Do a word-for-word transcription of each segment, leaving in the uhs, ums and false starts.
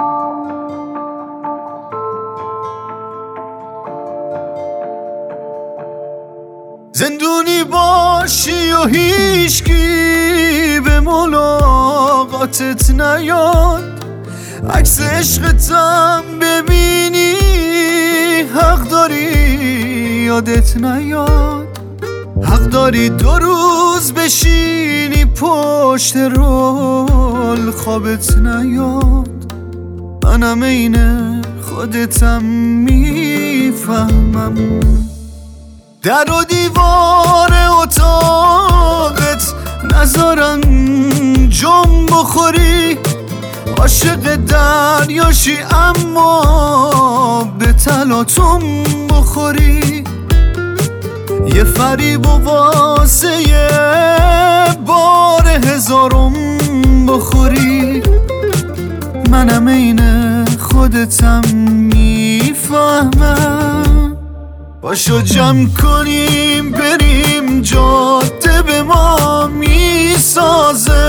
زندونی باشی و هیچکی به ملاقاتت نیاد، عکس عشقتم ببینی حق داری یادت نیاد، حق داری دو روز بشینی پشت رول خوابت نیاد. منم عین خودتم میفهمم، در و دیوار اتاقت نذارن جم بخوری، عاشق دریاشی اما به تلاطم بخوری، یه فریب و واسه یه بار هزارم بخوری. منم عین خودتم میفهمم، باشو جمع کنیم بریم جاده به ما میسازه،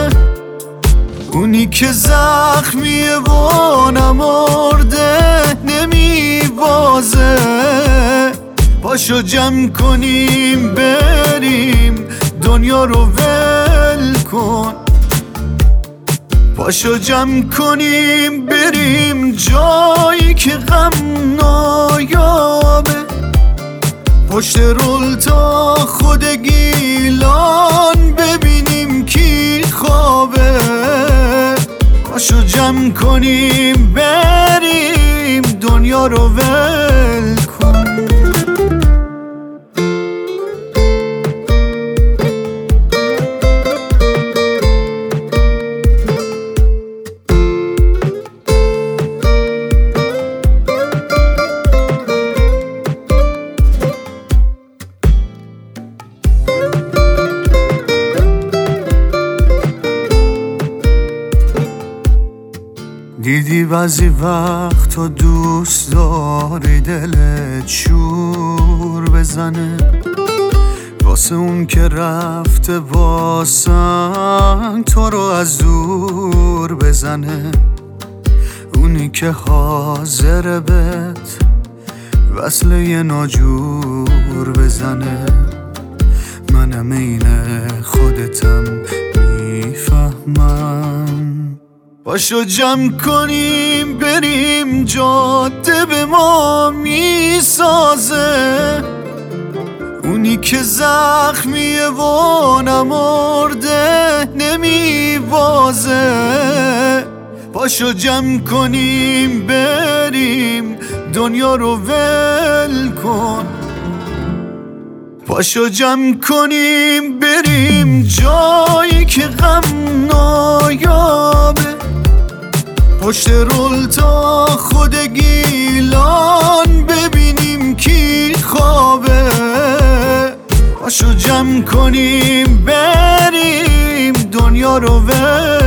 اونی که زخمیه و نمرده نمیبازه. باشو جمع کنیم بریم دنیا رو ول کن، باشو جمع کنیم بریم جایی که غم نایابه، پشت رول تا خود گیلان ببینیم کی خوابه. باشو جمع کنیم بریم دنیا رو ول کن. دیدی بعضی وقت تو دوست داری دلت شور بزنه، واسه اون که رفته واسن تو رو از دور بزنه، اونی که حاضر بهت وصل یه ناجور بزنه. منم عین خودتم میفهمم، باشو جمع کنیم بریم جاده به ما میسازه، اونی که زخمیه و نمرده نمیبازه. باشو جمع کنیم بریم دنیا رو ول کن، باشو جمع کنیم بریم جایی که غم نایابه، پشت رول تا خود گیلان ببینیم کی خوابه. باشو جمع کنیم بریم دنیا رو ول